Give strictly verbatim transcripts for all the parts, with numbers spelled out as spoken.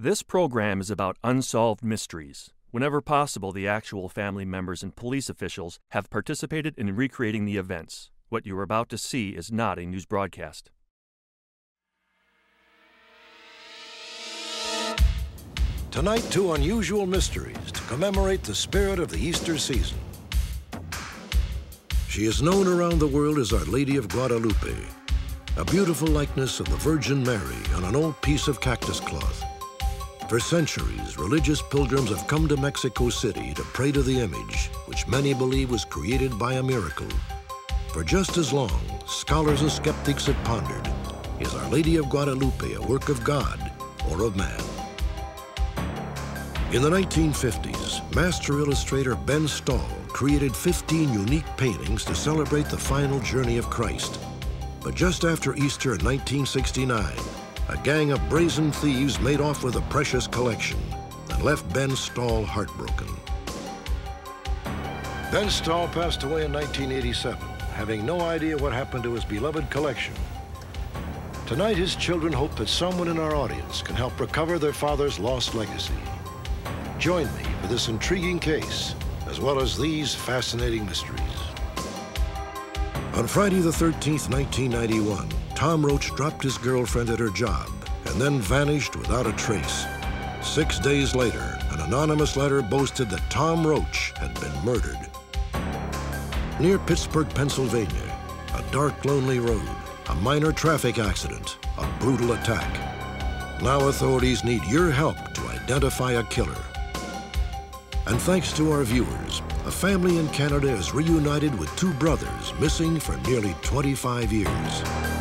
This program is about unsolved mysteries. Whenever possible, the actual family members and police officials have participated in recreating the events. What you are about to see is not a news broadcast. Tonight, two unusual mysteries to commemorate the spirit of the Easter season. She is known around the world as Our Lady of Guadalupe, a beautiful likeness of the Virgin Mary on an old piece of cactus cloth. For centuries, religious pilgrims have come to Mexico City to pray to the image, which many believe was created by a miracle. For just as long, scholars and skeptics have pondered, is Our Lady of Guadalupe a work of God or of man? In the nineteen fifties, master illustrator Ben Stahl created fifteen unique paintings to celebrate the final journey of Christ. But just after Easter in nineteen sixty-nine, a gang of brazen thieves made off with a precious collection and left Ben Stahl heartbroken. Ben Stahl passed away in nineteen eighty-seven, having no idea what happened to his beloved collection. Tonight, his children hope that someone in our audience can help recover their father's lost legacy. Join me for this intriguing case, as well as these fascinating mysteries. On Friday the thirteenth, nineteen ninety-one, Tom Roach dropped his girlfriend at her job and then vanished without a trace. Six days later, an anonymous letter boasted that Tom Roach had been murdered. Near Pittsburgh, Pennsylvania, a dark, lonely road, a minor traffic accident, a brutal attack. Now authorities need your help to identify a killer. And thanks to our viewers, a family in Canada is reunited with two brothers missing for nearly twenty-five years.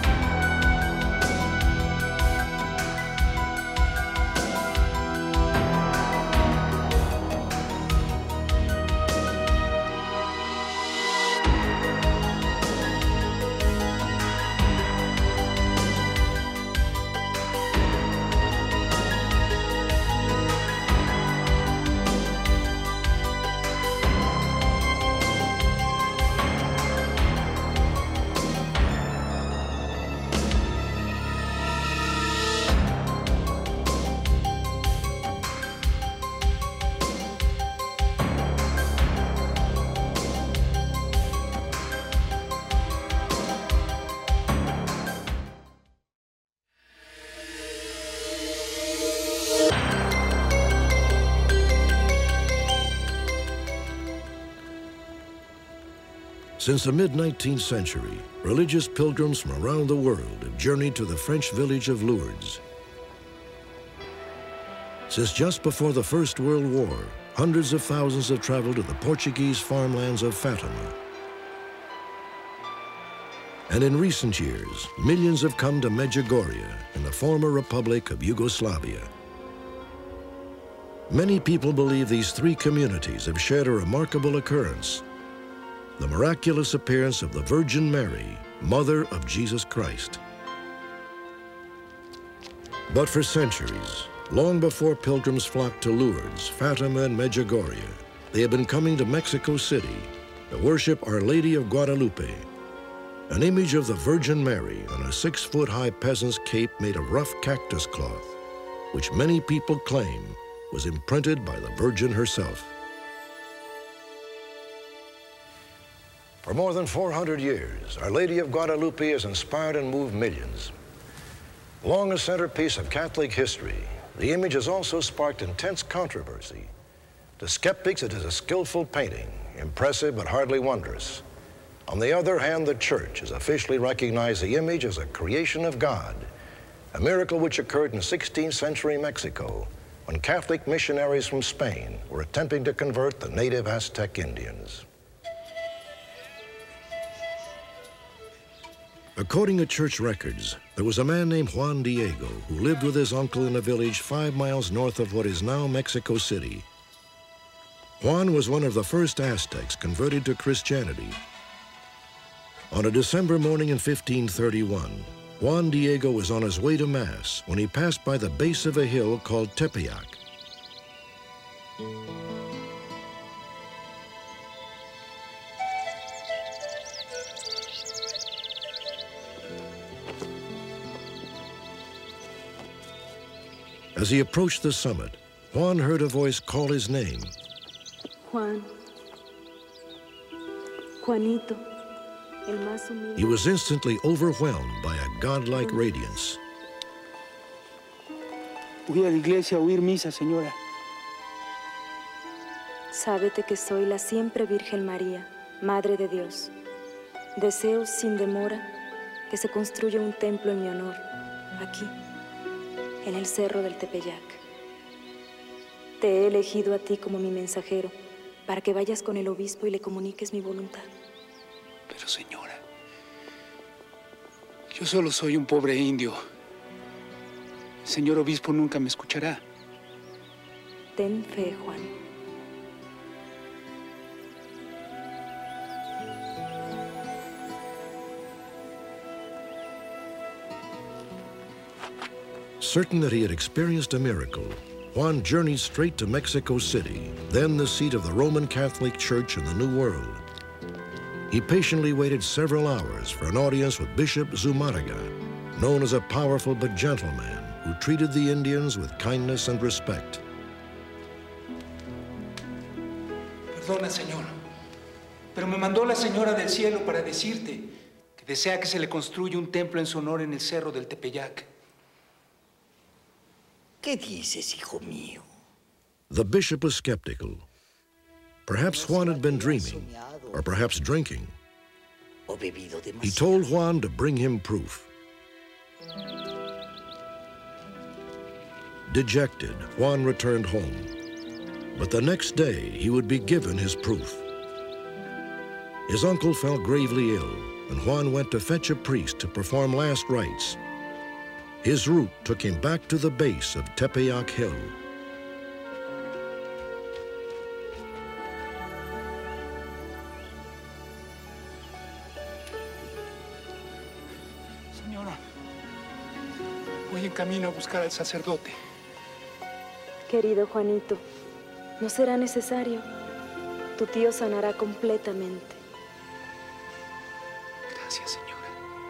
Since the mid-nineteenth century, religious pilgrims from around the world have journeyed to the French village of Lourdes. Since just before the First World War, hundreds of thousands have traveled to the Portuguese farmlands of Fatima. And in recent years, millions have come to Medjugorje in the former Republic of Yugoslavia. Many people believe these three communities have shared a remarkable occurrence: the miraculous appearance of the Virgin Mary, Mother of Jesus Christ. But for centuries, long before pilgrims flocked to Lourdes, Fatima, and Medjugorje, they have been coming to Mexico City to worship Our Lady of Guadalupe, an image of the Virgin Mary on a six-foot-high peasant's cape made of rough cactus cloth, which many people claim was imprinted by the Virgin herself. For more than four hundred years, Our Lady of Guadalupe has inspired and moved millions. Long a centerpiece of Catholic history, the image has also sparked intense controversy. To skeptics, it is a skillful painting, impressive but hardly wondrous. On the other hand, the Church has officially recognized the image as a creation of God, a miracle which occurred in sixteenth century Mexico, when Catholic missionaries from Spain were attempting to convert the native Aztec Indians. According to church records, there was a man named Juan Diego who lived with his uncle in a village five miles north of what is now Mexico City. Juan was one of the first Aztecs converted to Christianity. On a December morning in fifteen thirty-one, Juan Diego was on his way to Mass when he passed by the base of a hill called Tepeyac. As he approached the summit, Juan heard a voice call his name. Juan. Juanito. El más humilde. He was instantly overwhelmed by a godlike radiance. Voy a la iglesia a oír misa, señora. Sábete que soy la siempre Virgen María, Madre de Dios. Deseo sin demora que se construya un templo en mi honor, aquí, en el cerro del Tepeyac. Te he elegido a ti como mi mensajero para que vayas con el obispo y le comuniques mi voluntad. Pero, señora, yo solo soy un pobre indio. El señor obispo nunca me escuchará. Ten fe, Juan. Certain that he had experienced a miracle, Juan journeyed straight to Mexico City, then the seat of the Roman Catholic Church in the New World. He patiently waited several hours for an audience with Bishop Zumarraga, known as a powerful but gentle man who treated the Indians with kindness and respect. Perdona, señor, pero me mandó la señora del cielo para decirte que desea que se le construya un templo en su honor en el cerro del Tepeyac. ¿Qué dices, hijo mío? The bishop was skeptical. Perhaps Juan had been dreaming, or perhaps drinking. He told Juan to bring him proof. Dejected, Juan returned home. But the next day, he would be given his proof. His uncle fell gravely ill, and Juan went to fetch a priest to perform last rites. His route took him back to the base of Tepeyac Hill. Señora, voy en camino a buscar al sacerdote. Querido Juanito, no será necesario. Tu tío sanará completamente. Gracias, señora.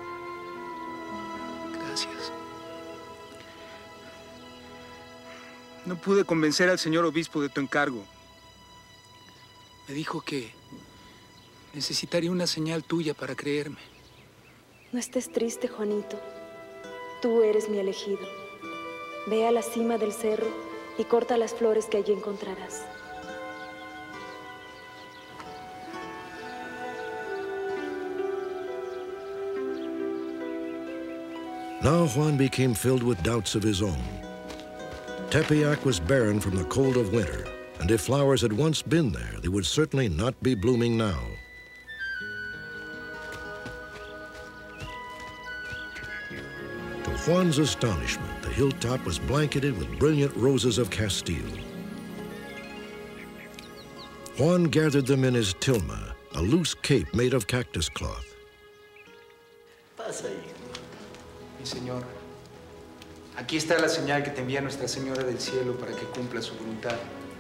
Gracias. No pude convencer al señor obispo de tu encargo. Me dijo que necesitaría una señal tuya para creerme. No estés triste, Juanito. Tú eres mi elegido. Ve a la cima del cerro y corta las flores que allí encontrarás. Now Juan became filled with doubts of his own. Tepeyac was barren from the cold of winter, and if flowers had once been there, they would certainly not be blooming now. To Juan's astonishment, the hilltop was blanketed with brilliant roses of Castile. Juan gathered them in his tilma, a loose cape made of cactus cloth. Pasa, hijo. Mi señor, aquí está la señal que te envía Nuestra Señora del Cielo para que cumpla su voluntad.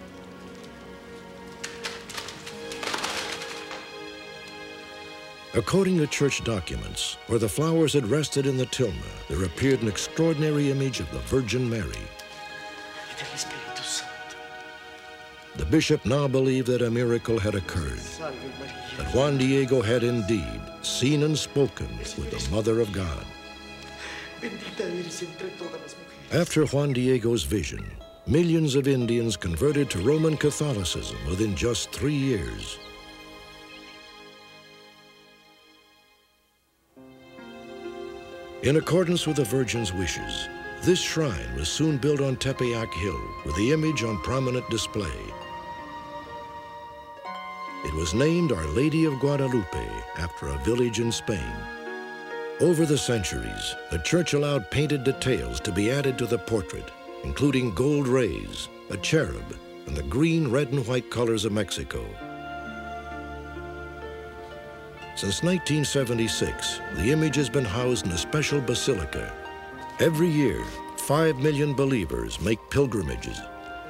According to church documents, where the flowers had rested in the tilma, there appeared an extraordinary image of the Virgin Mary. The bishop now believed that a miracle had occurred, that Juan Diego had indeed seen and spoken with the Mother of God. After Juan Diego's vision, millions of Indians converted to Roman Catholicism within just three years. In accordance with the Virgin's wishes, this shrine was soon built on Tepeyac Hill with the image on prominent display. It was named Our Lady of Guadalupe after a village in Spain. Over the centuries, the church allowed painted details to be added to the portrait, including gold rays, a cherub, and the green, red, and white colors of Mexico. Since nineteen seventy-six, the image has been housed in a special basilica. Every year, five million believers make pilgrimages.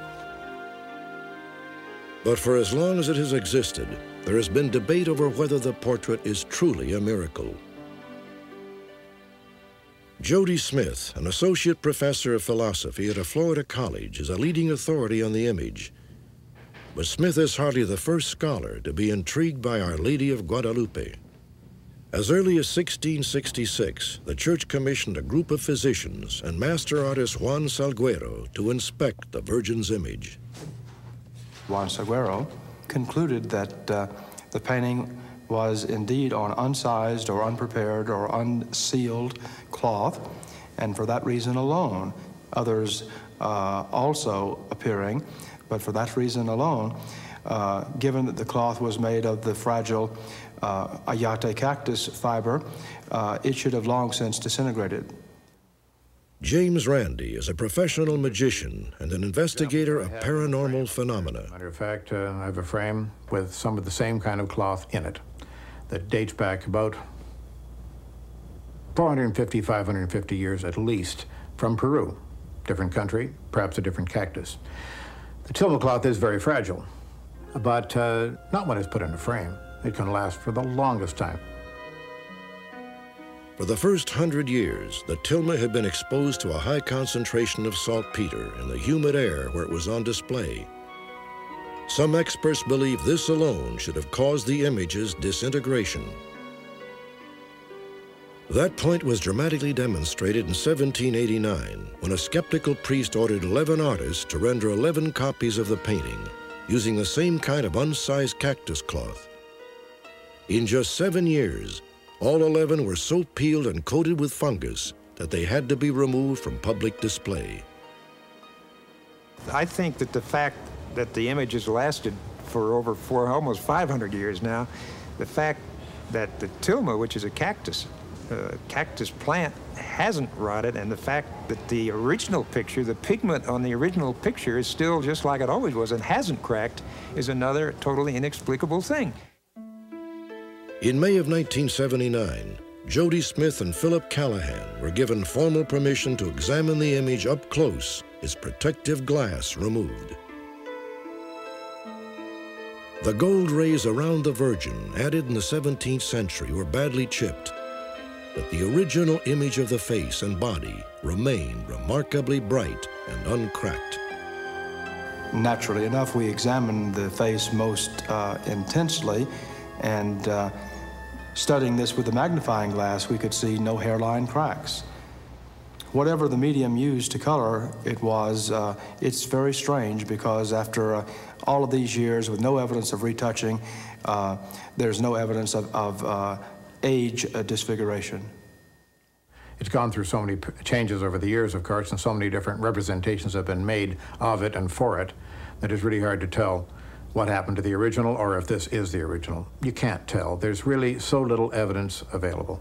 But for as long as it has existed, there has been debate over whether the portrait is truly a miracle. Jody Smith, an associate professor of philosophy at a Florida college, is a leading authority on the image. But Smith is hardly the first scholar to be intrigued by Our Lady of Guadalupe. As early as sixteen sixty-six, the church commissioned a group of physicians and master artist Juan Salguero to inspect the Virgin's image. Juan Salguero concluded that uh, the painting was indeed on unsized or unprepared or unsealed cloth, and for that reason alone, others uh, also appearing, but for that reason alone, uh, given that the cloth was made of the fragile uh, ayate cactus fiber, uh, it should have long since disintegrated. James Randi is a professional magician and an investigator of paranormal phenomena. Matter of fact, uh, I have a frame with some of the same kind of cloth in it that dates back about four hundred fifty, five hundred fifty years at least from Peru. Different country, perhaps a different cactus. The Tilma cloth is very fragile, but uh, not when it's put in a frame. It can last for the longest time. For the first hundred years, the tilma had been exposed to a high concentration of saltpeter in the humid air where it was on display. Some experts believe this alone should have caused the image's disintegration. That point was dramatically demonstrated in seventeen eighty-nine, when a skeptical priest ordered eleven artists to render eleven copies of the painting, using the same kind of unsized cactus cloth. In just seven years, all eleven were so peeled and coated with fungus that they had to be removed from public display. I think that the fact that the image has lasted for over four, almost five hundred years now, the fact that the tilma, which is a cactus, uh, cactus plant, hasn't rotted, and the fact that the original picture, the pigment on the original picture is still just like it always was and hasn't cracked, is another totally inexplicable thing. In May of nineteen seventy-nine, Jody Smith and Philip Callahan were given formal permission to examine the image up close, its protective glass removed. The gold rays around the Virgin, added in the seventeenth century, were badly chipped, but the original image of the face and body remained remarkably bright and uncracked. Naturally enough, we examined the face most uh, intensely, and uh, studying this with a magnifying glass, we could see no hairline cracks. Whatever the medium used to color it was, uh, it's very strange because after uh, all of these years with no evidence of retouching, uh, there's no evidence of, of uh, age uh, disfiguration. It's gone through so many changes over the years, of course, and so many different representations have been made of it and for it that it's really hard to tell what happened to the original or if this is the original. You can't tell. There's really so little evidence available.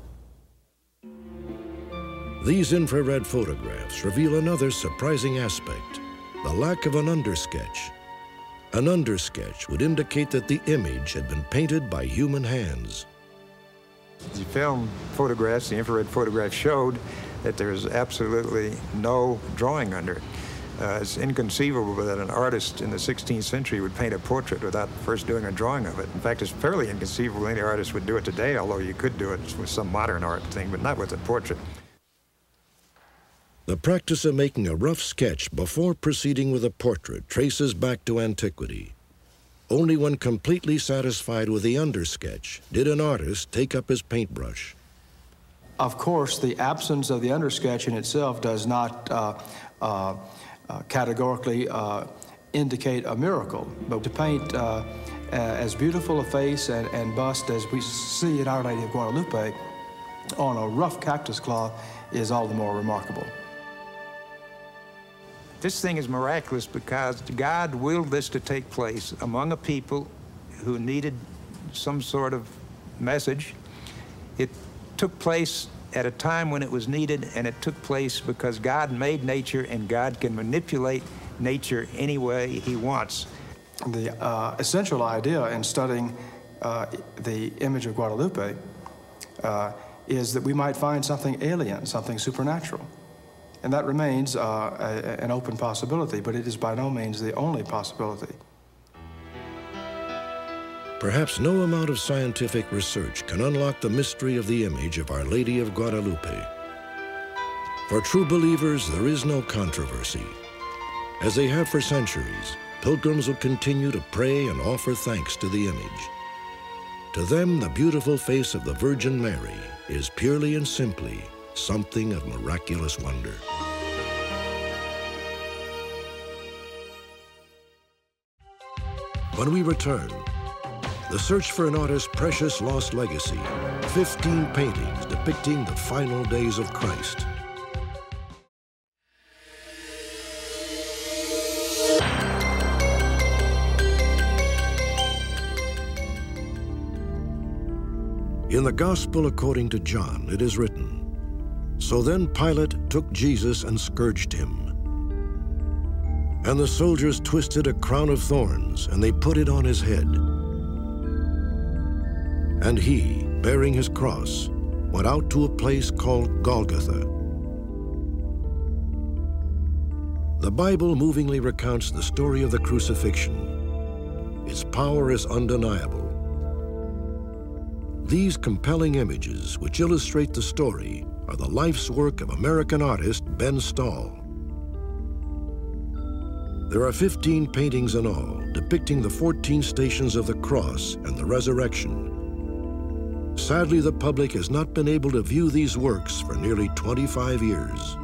These infrared photographs reveal another surprising aspect, the lack of an undersketch. An undersketch would indicate that the image had been painted by human hands. The film photographs, the infrared photographs, showed that there's absolutely no drawing under it. Uh, it's inconceivable that an artist in the sixteenth century would paint a portrait without first doing a drawing of it. In fact, it's fairly inconceivable any artist would do it today, although you could do it with some modern art thing, but not with a portrait. The practice of making a rough sketch before proceeding with a portrait traces back to antiquity. Only when completely satisfied with the undersketch did an artist take up his paintbrush. Of course, the absence of the undersketch in itself does not uh, uh, Uh, categorically uh, indicate a miracle, but to paint uh, as beautiful a face and, and bust as we see in Our Lady of Guadalupe on a rough cactus cloth is all the more remarkable. This thing is miraculous because God willed this to take place among a people who needed some sort of message. It took place at a time when it was needed, and it took place because God made nature, and God can manipulate nature any way he wants. The uh, essential idea in studying uh, the image of Guadalupe uh, is that we might find something alien, something supernatural. And that remains uh, a, an open possibility, but it is by no means the only possibility. Perhaps no amount of scientific research can unlock the mystery of the image of Our Lady of Guadalupe. For true believers, there is no controversy. As they have for centuries, pilgrims will continue to pray and offer thanks to the image. To them, the beautiful face of the Virgin Mary is purely and simply something of miraculous wonder. When we return, the search for an artist's precious lost legacy, fifteen paintings depicting the final days of Christ. In the Gospel according to John, it is written, "So then Pilate took Jesus and scourged him. And the soldiers twisted a crown of thorns, and they put it on his head. And he, bearing his cross, went out to a place called Golgotha." The Bible movingly recounts the story of the crucifixion. Its power is undeniable. These compelling images, which illustrate the story, are the life's work of American artist Ben Stahl. There are fifteen paintings in all, depicting the fourteen stations of the cross and the resurrection. Sadly, the public has not been able to view these works for nearly twenty-five years.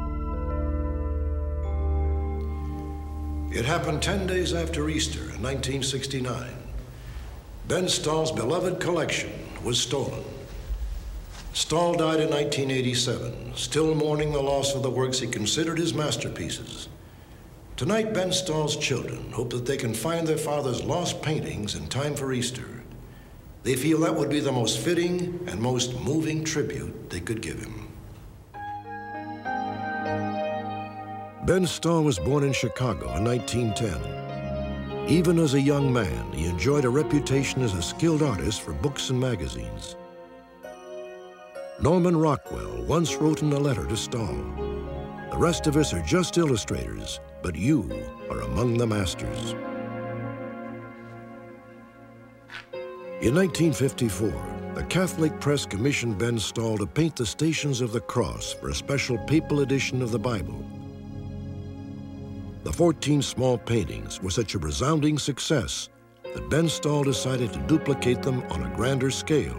It happened ten days after Easter in nineteen sixty-nine. Ben Stahl's beloved collection was stolen. Stahl died in nineteen eighty-seven, still mourning the loss of the works he considered his masterpieces. Tonight, Ben Stahl's children hope that they can find their father's lost paintings in time for Easter. They feel that would be the most fitting and most moving tribute they could give him. Ben Stahl was born in Chicago in nineteen ten. Even as a young man, he enjoyed a reputation as a skilled artist for books and magazines. Norman Rockwell once wrote in a letter to Stahl, "The rest of us are just illustrators, but you are among the masters." In nineteen fifty-four, the Catholic press commissioned Ben Stahl to paint the Stations of the Cross for a special papal edition of the Bible. The fourteen small paintings were such a resounding success that Ben Stahl decided to duplicate them on a grander scale.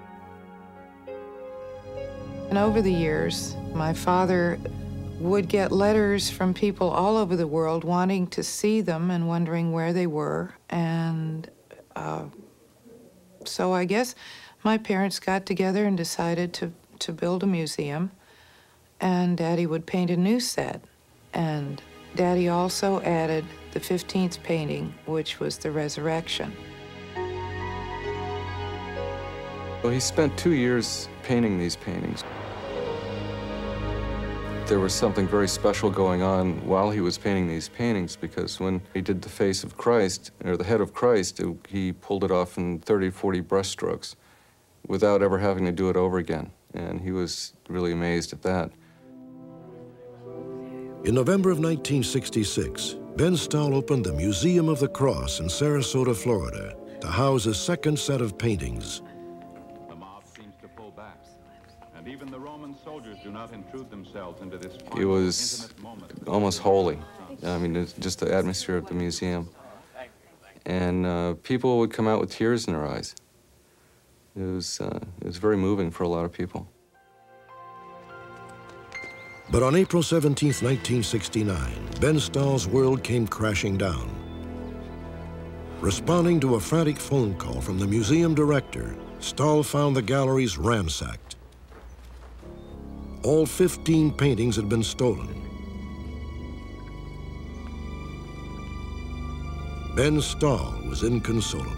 And over the years, my father would get letters from people all over the world wanting to see them and wondering where they were. And uh, so I guess my parents got together and decided to, to build a museum. And Daddy would paint a new set. And Daddy also added the fifteenth painting, which was the Resurrection. Well, he spent two years painting these paintings. There was something very special going on while he was painting these paintings, because when he did the face of Christ, or the head of Christ, it, he pulled it off in thirty, forty brushstrokes without ever having to do it over again. And he was really amazed at that. In November of nineteen sixty-six, Ben Stahl opened the Museum of the Cross in Sarasota, Florida, to house a second set of paintings. The mob seems to pull back, and even the Roman soldiers do not intrude themselves into this. It was almost holy. I mean, it's just the atmosphere of the museum. And uh, people would come out with tears in their eyes. It was, uh, it was very moving for a lot of people. But on April seventeenth, nineteen sixty-nine, Ben Stahl's world came crashing down. Responding to a frantic phone call from the museum director, Stahl found the galleries ransacked. All fifteen paintings had been stolen. Ben Stahl was inconsolable.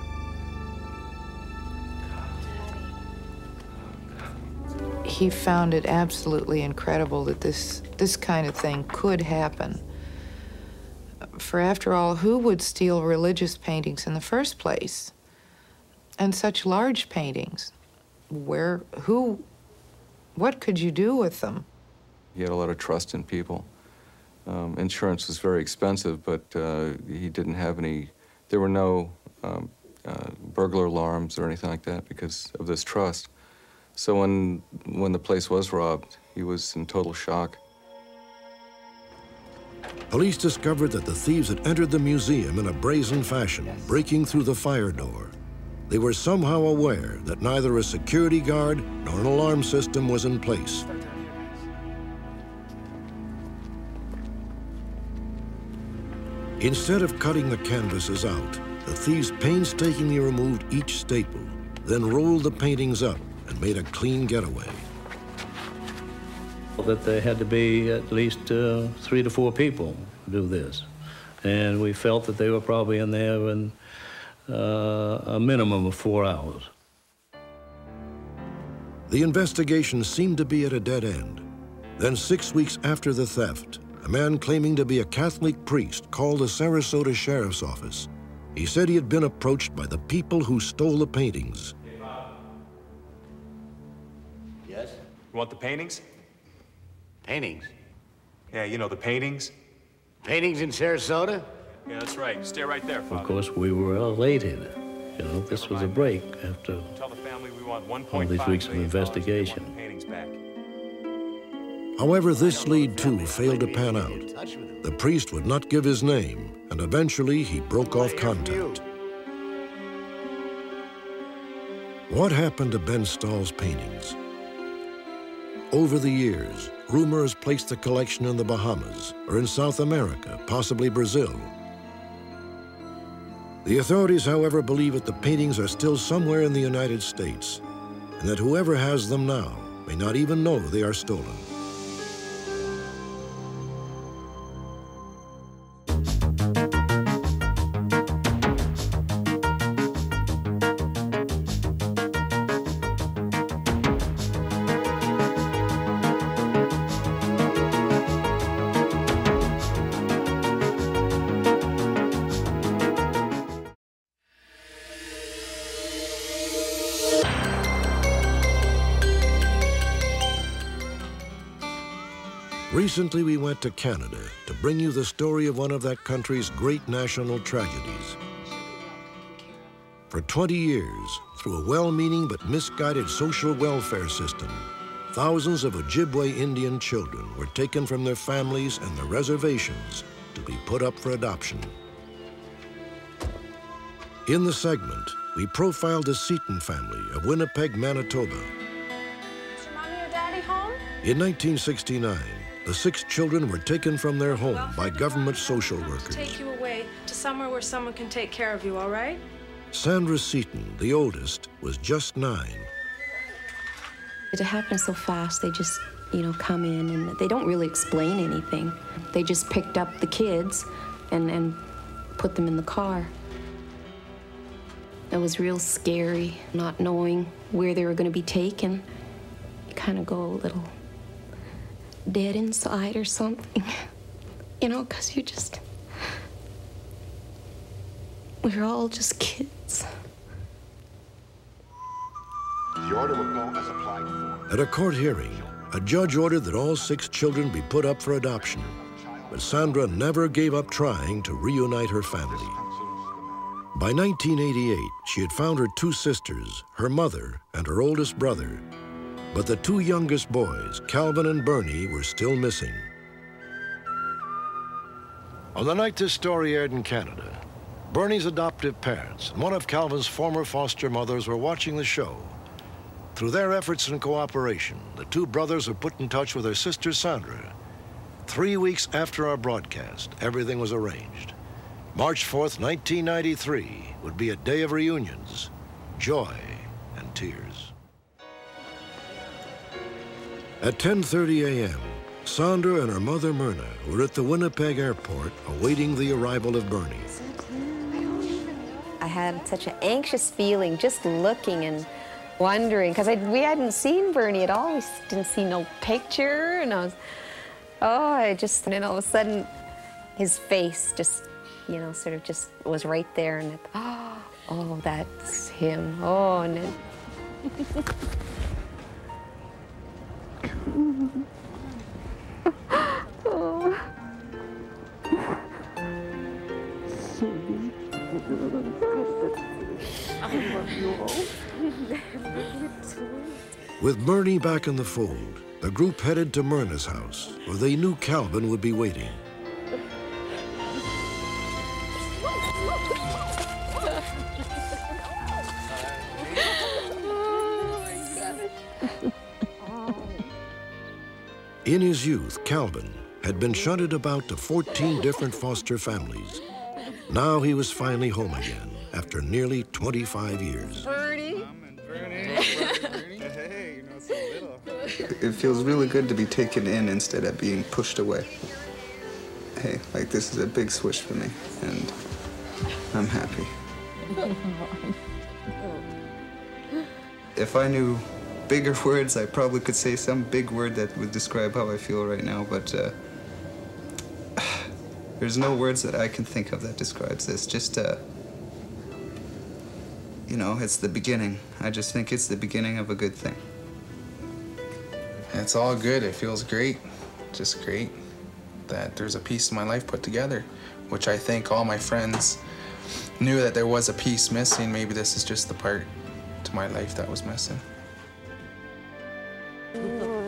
He found it absolutely incredible that this, this kind of thing could happen. For after all, who would steal religious paintings in the first place? And such large paintings? Where, who, what could you do with them? He had a lot of trust in people. Um, insurance was very expensive, but uh, he didn't have any, there were no um, uh, burglar alarms or anything like that because of this trust. So when, when the place was robbed, he was in total shock. Police discovered that the thieves had entered the museum in a brazen fashion, breaking through the fire door. They were somehow aware that neither a security guard nor an alarm system was in place. Instead of cutting the canvases out, the thieves painstakingly removed each staple, then rolled the paintings up and made a clean getaway. That there had to be at least uh, three to four people do this. And we felt that they were probably in there in uh, a minimum of four hours. The investigation seemed to be at a dead end. Then six weeks after the theft, a man claiming to be a Catholic priest called the Sarasota Sheriff's Office. He said he had been approached by the people who stole the paintings. Yes? You want the paintings? Paintings? Yeah, you know, the paintings. Paintings in Sarasota? Yeah, that's right. Stay right there, Father. Of course, we were elated. You know, this was a break after Tell the family we want one all point these five weeks of million dollars to get investigation. one of the paintings back. However, this lead, too, failed to pan out. The priest would not give his name, and eventually he broke off contact. What happened to Ben Stahl's paintings? Over the years, rumors placed the collection in the Bahamas or in South America, possibly Brazil. The authorities, however, believe that the paintings are still somewhere in the United States, and that whoever has them now may not even know they are stolen. Recently, we went to Canada to bring you the story of one of that country's great national tragedies. For twenty years, through a well-meaning but misguided social welfare system, thousands of Ojibwe Indian children were taken from their families and their reservations to be put up for adoption. In the segment, we profiled the Seton family of Winnipeg, Manitoba. Is your mommy or daddy home? In nineteen sixty-nine, the six children were taken from their home by government social workers. Take you away to somewhere where someone can take care of you, all right? Sandra Seton, the oldest, was just nine. It happened so fast. They just, you know, come in and they don't really explain anything. They just picked up the kids and, and put them in the car. It was real scary, not knowing where they were going to be taken. You kind of go a little dead inside or something, you know, because you just, we were all just kids. The order will go as applied for. At a court hearing, a judge ordered that all six children be put up for adoption, but Sandra never gave up trying to reunite her family. By nineteen eighty-eight, she had found her two sisters, her mother, and her oldest brother. But the two youngest boys, Calvin and Bernie, were still missing. On the night this story aired in Canada, Bernie's adoptive parents and one of Calvin's former foster mothers were watching the show. Through their efforts and cooperation, the two brothers were put in touch with their sister Sandra. Three weeks after our broadcast, everything was arranged. March fourth, nineteen ninety-three would be a day of reunions, joy, and tears. At ten thirty a m, Sandra and her mother, Myrna, were at the Winnipeg airport awaiting the arrival of Bernie. I had such an anxious feeling just looking and wondering, because we hadn't seen Bernie at all. We didn't see no picture, and I was, oh, I just, and then all of a sudden, his face just, you know, sort of just was right there, and it, oh, oh, that's him. Oh, and then. Oh. I love you all. With Bernie back in the fold, the group headed to Myrna's house, where they knew Calvin would be waiting. In his youth, Calvin had been shunted about to fourteen different foster families. Now he was finally home again after nearly twenty-five years. Bernie. It feels really good to be taken in instead of being pushed away. Hey, like this is a big switch for me, and I'm happy. If I knew bigger words, I probably could say some big word that would describe how I feel right now, but uh, there's no words that I can think of that describes this. Just, uh, you know, it's the beginning. I just think it's the beginning of a good thing. It's all good. It feels great. Just great that there's a piece of my life put together, which I think all my friends knew that there was a piece missing. Maybe this is just the part to my life that was missing. Oh,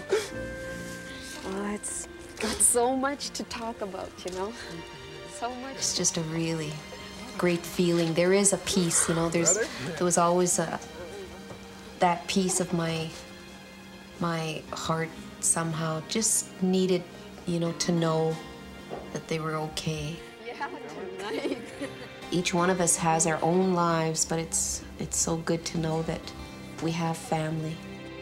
it's got so much to talk about, you know? So much. It's just a really great feeling. There is a piece, you know, there's, there was always a, that piece of my, my heart somehow just needed, you know, to know that they were okay. Yeah, tonight. Each one of us has our own lives, but it's, it's so good to know that we have family.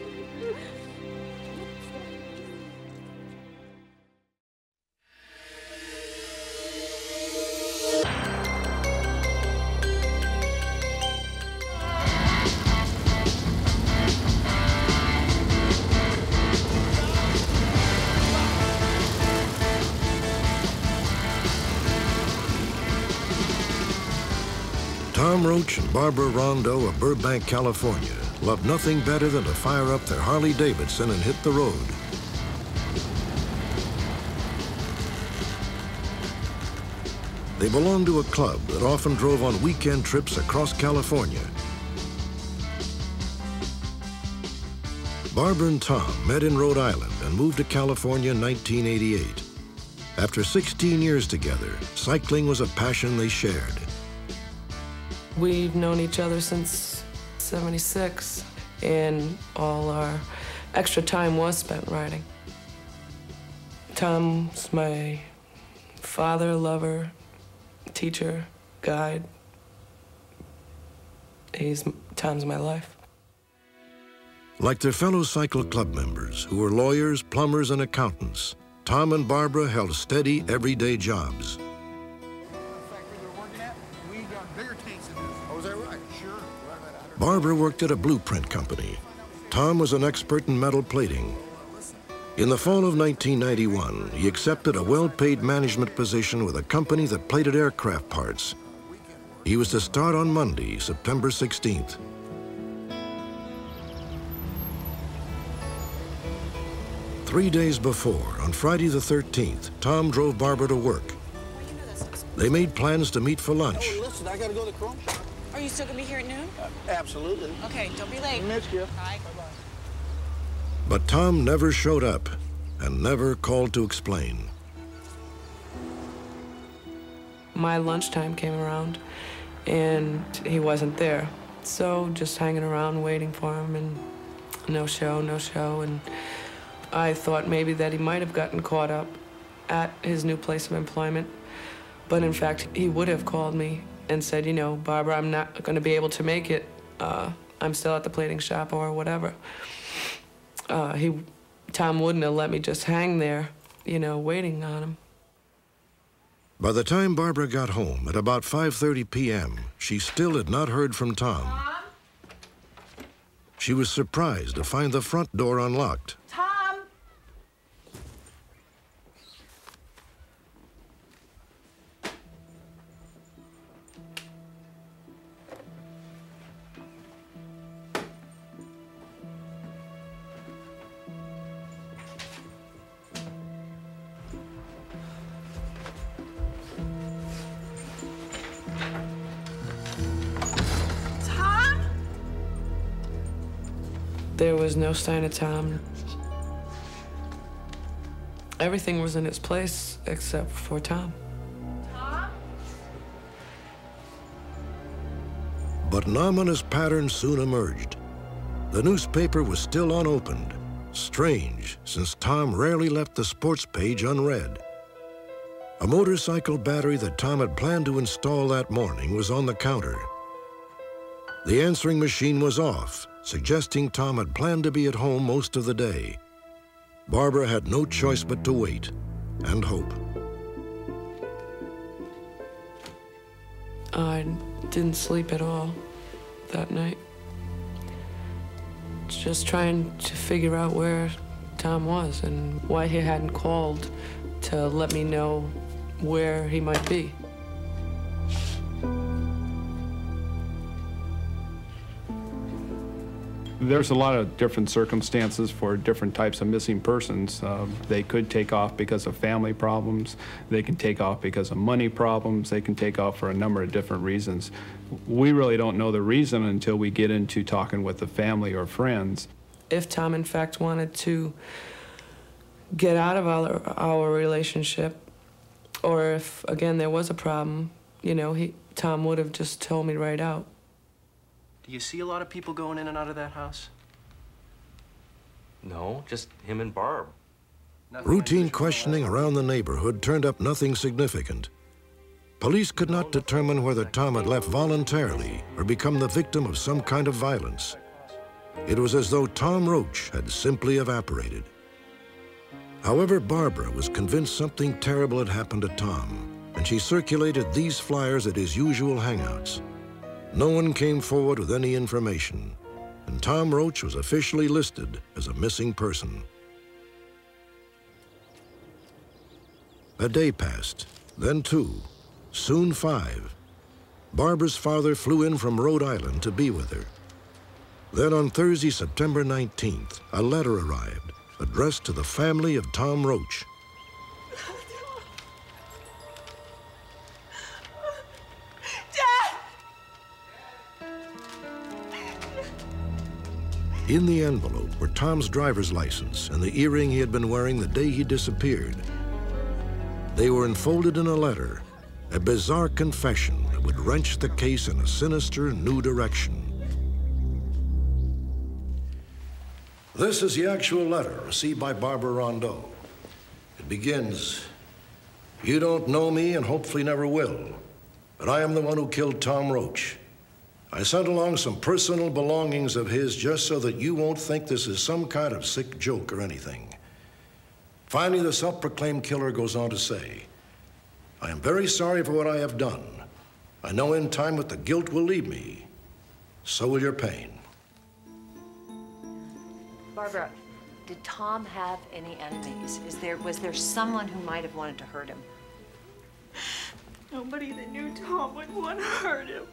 Tom Roach and Barbara Rondeau of Burbank, California, loved nothing better than to fire up their Harley Davidson and hit the road. They belonged to a club that often drove on weekend trips across California. Barbara and Tom met in Rhode Island and moved to California in nineteen eighty-eight. After sixteen years together, cycling was a passion they shared. We've known each other since seventy-six, and all our extra time was spent riding. Tom's my father, lover, teacher, guide. He's, Tom's my life. Like their fellow cycle club members, who were lawyers, plumbers, and accountants, Tom and Barbara held steady, everyday jobs. Barbara worked at a blueprint company. Tom was an expert in metal plating. In the fall of nineteen ninety-one, he accepted a well-paid management position with a company that plated aircraft parts. He was to start on Monday, September sixteenth. Three days before, on Friday the thirteenth, Tom drove Barbara to work. They made plans to meet for lunch. Oh, listen, I gotta go to the Chrome Shop. Are you still gonna be here at noon? Uh, absolutely. Okay, don't be late. Miss you. Bye. Bye-bye. But Tom never showed up and never called to explain. My lunchtime came around, and he wasn't there. So just hanging around waiting for him, and no show, no show. And I thought maybe that he might have gotten caught up at his new place of employment. But in fact, he would have called me and said, you know, Barbara, I'm not going to be able to make it. Uh, I'm still at the plating shop or whatever. Uh, he, Tom wouldn't have let me just hang there, you know, waiting on him. By the time Barbara got home at about five thirty p m, she still had not heard from Tom. Mom? She was surprised to find the front door unlocked. Tom? There was no sign of Tom. Everything was in its place except for Tom. Tom? But an ominous pattern soon emerged. The newspaper was still unopened. Strange, since Tom rarely left the sports page unread. A motorcycle battery that Tom had planned to install that morning was on the counter. The answering machine was off, suggesting Tom had planned to be at home most of the day. Barbara had no choice but to wait and hope. I didn't sleep at all that night. Just trying to figure out where Tom was and why he hadn't called to let me know where he might be. There's a lot of different circumstances for different types of missing persons. Uh, they could take off because of family problems. They can take off because of money problems. They can take off for a number of different reasons. We really don't know the reason until we get into talking with the family or friends. If Tom, in fact, wanted to get out of our, our relationship, or if, again, there was a problem, you know, he, Tom would have just told me right out. Do you see a lot of people going in and out of that house? No, just him and Barb. Routine questioning around the neighborhood turned up nothing significant. Police could not determine whether Tom had left voluntarily or become the victim of some kind of violence. It was as though Tom Roach had simply evaporated. However, Barbara was convinced something terrible had happened to Tom, and she circulated these flyers at his usual hangouts. No one came forward with any information, and Tom Roach was officially listed as a missing person. A day passed, then two, soon five. Barbara's father flew in from Rhode Island to be with her. Then on Thursday, September nineteenth, a letter arrived, addressed to the family of Tom Roach. In the envelope were Tom's driver's license and the earring he had been wearing the day he disappeared. They were enfolded in a letter, a bizarre confession that would wrench the case in a sinister new direction. This is the actual letter received by Barbara Rondeau. It begins, "You don't know me and hopefully never will, but I am the one who killed Tom Roach. I sent along some personal belongings of his just so that you won't think this is some kind of sick joke or anything." Finally, the self-proclaimed killer goes on to say, "I am very sorry for what I have done. I know in time what the guilt will leave me. So will your pain." Barbara, did Tom have any enemies? Is there, was there someone who might have wanted to hurt him? Nobody that knew Tom would want to hurt him.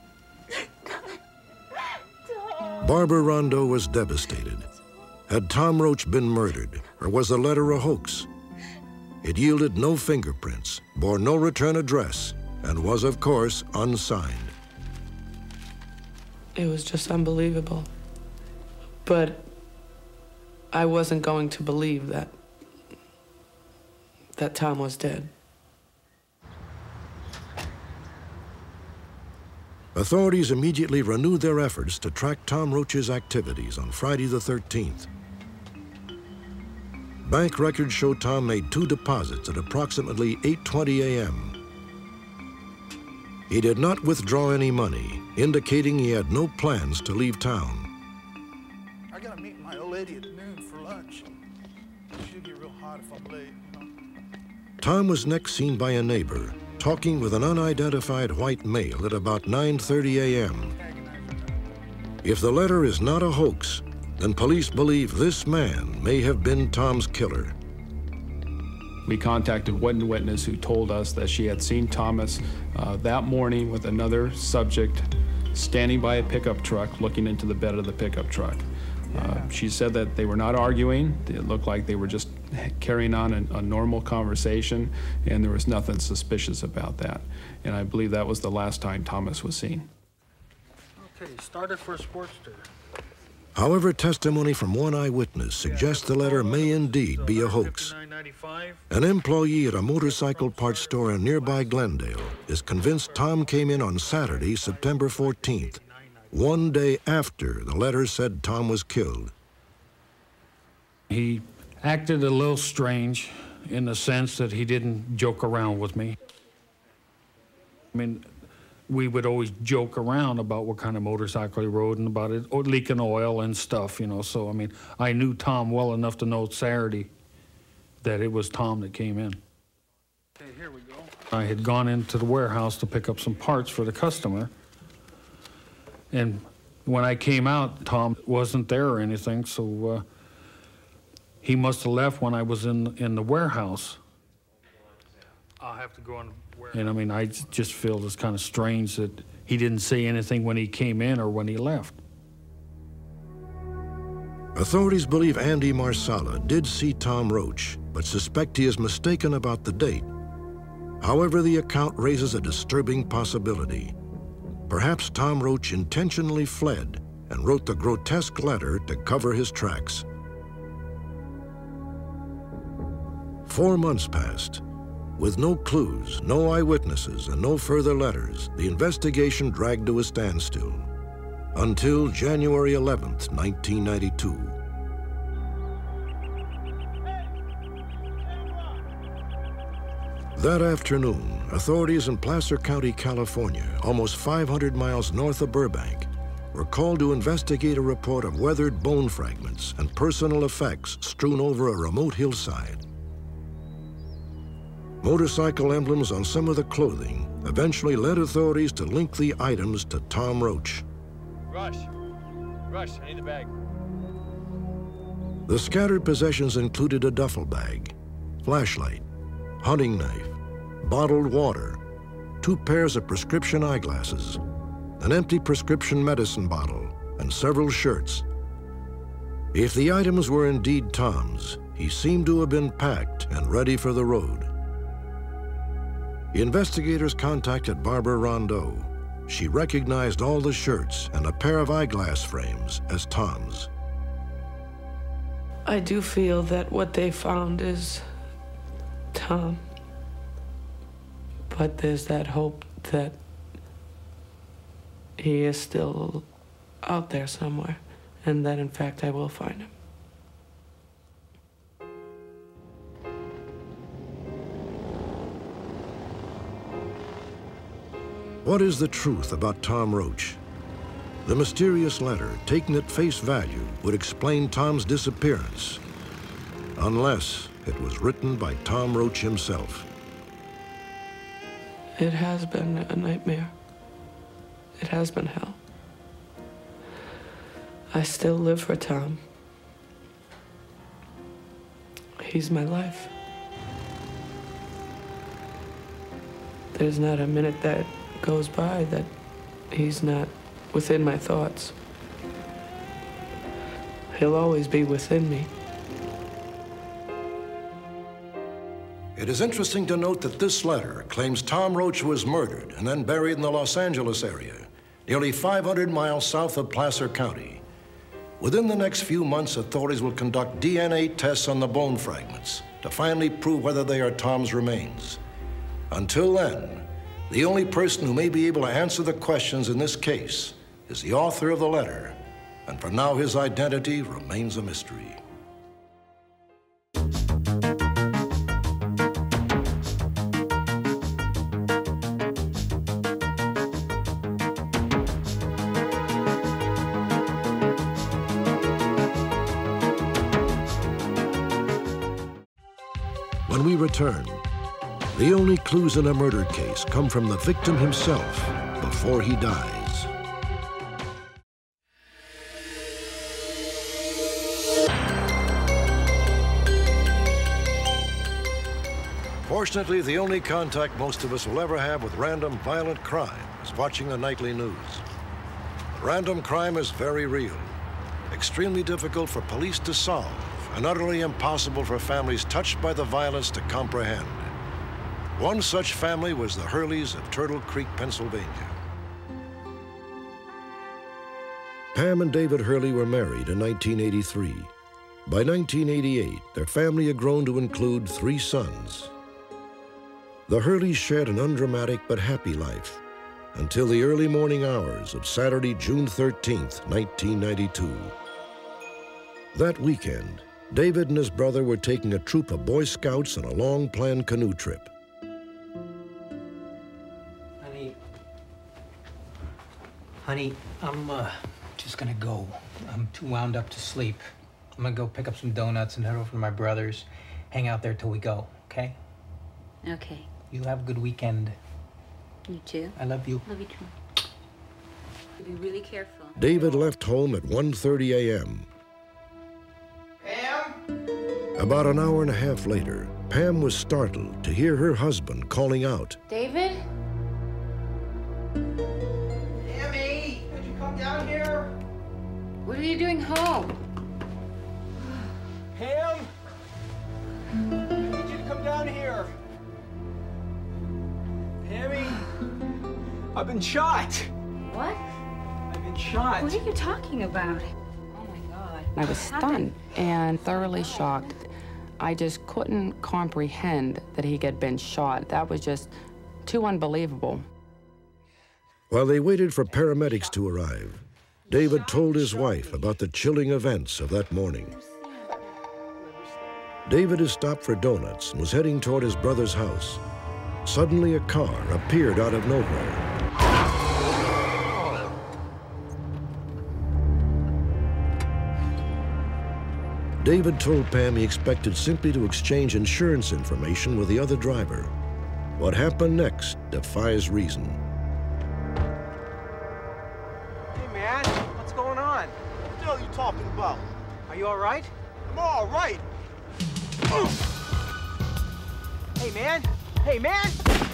Barbara Rondeau was devastated. Had Tom Roach been murdered, or was the letter a hoax? It yielded no fingerprints, bore no return address, and was, of course, unsigned. It was just unbelievable. But I wasn't going to believe that, that Tom was dead. Authorities immediately renewed their efforts to track Tom Roach's activities on Friday the thirteenth. Bank records show Tom made two deposits at approximately eight twenty a m He did not withdraw any money, indicating he had no plans to leave town. I gotta meet my old lady at noon for lunch. She'll get real hot if I'm late, you know? Tom was next seen by a neighbor, talking with an unidentified white male at about nine thirty a m If the letter is not a hoax, then police believe this man may have been Tom's killer. We contacted one witness who told us that she had seen Thomas uh, that morning with another subject standing by a pickup truck looking into the bed of the pickup truck. Uh, she said that they were not arguing. It looked like they were just carrying on a, a normal conversation, and there was nothing suspicious about that. And I believe that was the last time Thomas was seen. Okay, started for a Sportster. However, testimony from one eyewitness suggests the letter may indeed be a hoax. An employee at a motorcycle parts store in nearby Glendale is convinced Tom came in on Saturday, September fourteenth, one day after the letter said Tom was killed. He acted a little strange in the sense that he didn't joke around with me. I mean, we would always joke around about what kind of motorcycle he rode and about it, or leaking oil and stuff, you know. So, I mean, I knew Tom well enough to know Saturday that it was Tom that came in. Okay, here we go. I had gone into the warehouse to pick up some parts for the customer. And when I came out, Tom wasn't there or anything, so uh, he must have left when I was in, in the warehouse. I'll have to go in. And I mean, I just feel it's kind of strange that he didn't say anything when he came in or when he left. Authorities believe Andy Marsala did see Tom Roach, but suspect he is mistaken about the date. However, the account raises a disturbing possibility. Perhaps Tom Roach intentionally fled and wrote the grotesque letter to cover his tracks. Four months passed. With no clues, no eyewitnesses, and no further letters, the investigation dragged to a standstill until January eleventh, nineteen ninety-two. That afternoon, authorities in Placer County, California, almost five hundred miles north of Burbank, were called to investigate a report of weathered bone fragments and personal effects strewn over a remote hillside. Motorcycle emblems on some of the clothing eventually led authorities to link the items to Tom Roach. Rush. Rush, I need the bag. The scattered possessions included a duffel bag, flashlight, hunting knife, bottled water, two pairs of prescription eyeglasses, an empty prescription medicine bottle, and several shirts. If the items were indeed Tom's, he seemed to have been packed and ready for the road. Investigators contacted Barbara Rondeau. She recognized all the shirts and a pair of eyeglass frames as Tom's. I do feel that what they found is Tom. But there's that hope that he is still out there somewhere, and that in fact I will find him. What is the truth about Tom Roach? The mysterious letter, taken at face value, would explain Tom's disappearance, unless it was written by Tom Roach himself. It has been a nightmare. It has been hell. I still live for Tom. He's my life. There's not a minute that goes by that he's not within my thoughts. He'll always be within me. It is interesting to note that this letter claims Tom Roach was murdered and then buried in the Los Angeles area, nearly five hundred miles south of Placer County. Within the next few months, authorities will conduct D N A tests on the bone fragments to finally prove whether they are Tom's remains. Until then, the only person who may be able to answer the questions in this case is the author of the letter, and for now his identity remains a mystery. When we return, the only clues in a murder case come from the victim himself before he dies. Fortunately, the only contact most of us will ever have with random violent crime is watching the nightly news. Random crime is very real, extremely difficult for police to solve, and utterly impossible for families touched by the violence to comprehend. One such family was the Hurleys of Turtle Creek, Pennsylvania. Pam and David Hurley were married in nineteen eighty-three. By nineteen eighty-eight, their family had grown to include three sons. The Hurleys shared an undramatic but happy life until the early morning hours of Saturday, June thirteenth, nineteen ninety-two. That weekend, David and his brother were taking a troop of Boy Scouts on a long-planned canoe trip. Honey, honey, I'm uh, just gonna go. I'm too wound up to sleep. I'm gonna go pick up some donuts and head over to my brother's. Hang out there till we go, okay? Okay. You have a good weekend. You too. I love you. Love you too. Be really careful. David left home at one thirty a m Pam? About an hour and a half later, Pam was startled to hear her husband calling out. David? Tammy, could you come down here? What are you doing home? Pam? I need you to come down here. Tammy, I've been shot. What? I've been shot. What are you talking about? Oh my God. I was stunned and thoroughly shocked. I just couldn't comprehend that he had been shot. That was just too unbelievable. While they waited for paramedics to arrive, David told his wife about the chilling events of that morning. David had stopped for donuts and was heading toward his brother's house. Suddenly, a car appeared out of nowhere. David told Pam he expected simply to exchange insurance information with the other driver. What happened next defies reason. Hey, man, what's going on? What the hell are you talking about? Are you all right? I'm all right. Hey, man. Hey, man!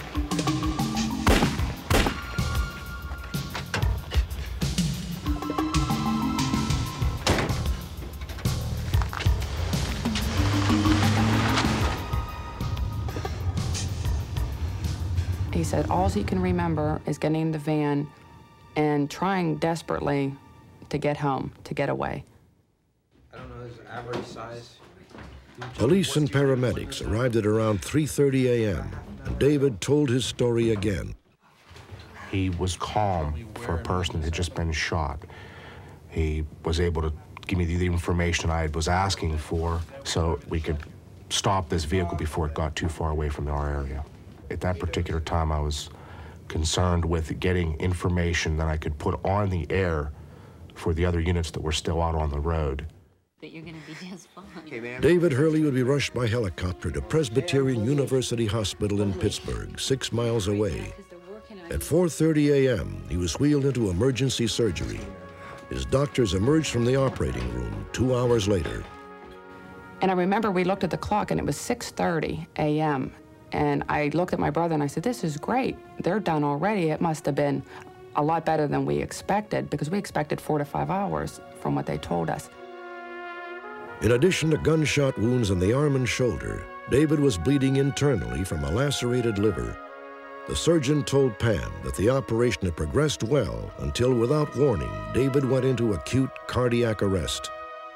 He said all he can remember is getting in the van and trying desperately to get home, to get away. I don't know his average size. Police and paramedics arrived at around three thirty a m and David told his story again. He was calm for a person that had just been shot. He was able to give me the information I was asking for so we could stop this vehicle before it got too far away from our area. At that particular time, I was concerned with getting information that I could put on the air for the other units that were still out on the road. That you're gonna be just fine. David Hurley would be rushed by helicopter to Presbyterian University Hospital in Pittsburgh, six miles away. At four thirty a m, he was wheeled into emergency surgery. His doctors emerged from the operating room two hours later. And I remember we looked at the clock and it was six thirty a m And I looked at my brother and I said, this is great. They're done already. It must have been a lot better than we expected because we expected four to five hours from what they told us. In addition to gunshot wounds on the arm and shoulder, David was bleeding internally from a lacerated liver. The surgeon told Pam that the operation had progressed well until, without warning, David went into acute cardiac arrest.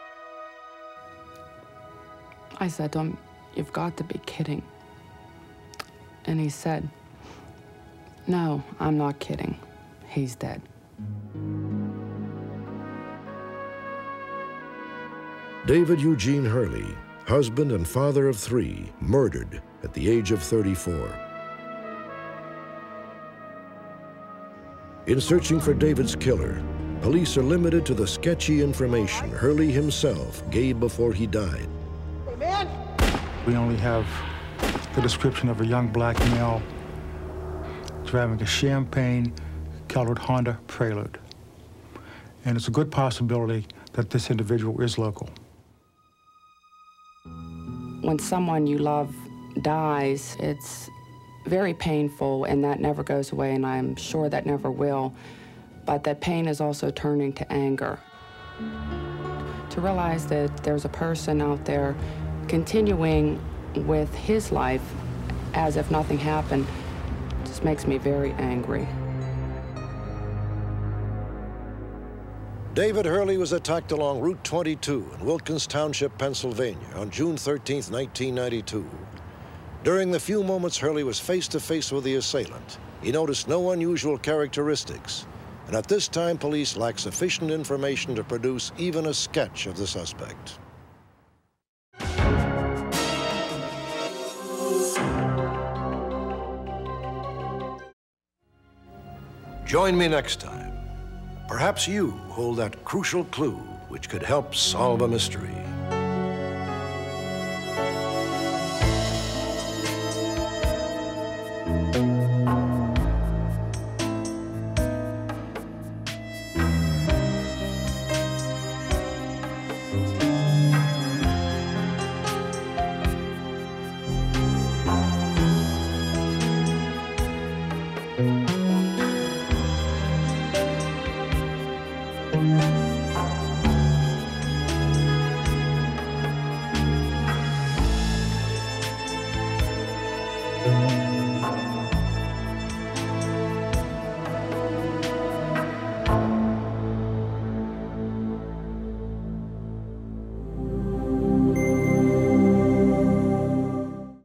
I said to him, you've got to be kidding. And he said, no, I'm not kidding. He's dead. David Eugene Hurley, husband and father of three, murdered at the age of thirty-four. In searching for David's killer, police are limited to the sketchy information Hurley himself gave before he died. Hey, man! We only have the description of a young black male driving a champagne-colored Honda Prelude. And it's a good possibility that this individual is local. When someone you love dies, it's very painful, and that never goes away, and I'm sure that never will. But that pain is also turning to anger. To realize that there's a person out there continuing with his life as if nothing happened just makes me very angry. David Hurley was attacked along Route twenty-two in Wilkins Township, Pennsylvania on June thirteenth, nineteen ninety-two. During the few moments Hurley was face to face with the assailant, he noticed no unusual characteristics. And at this time, police lacked sufficient information to produce even a sketch of the suspect. Join me next time. Perhaps you hold that crucial clue which could help solve a mystery. Thank you.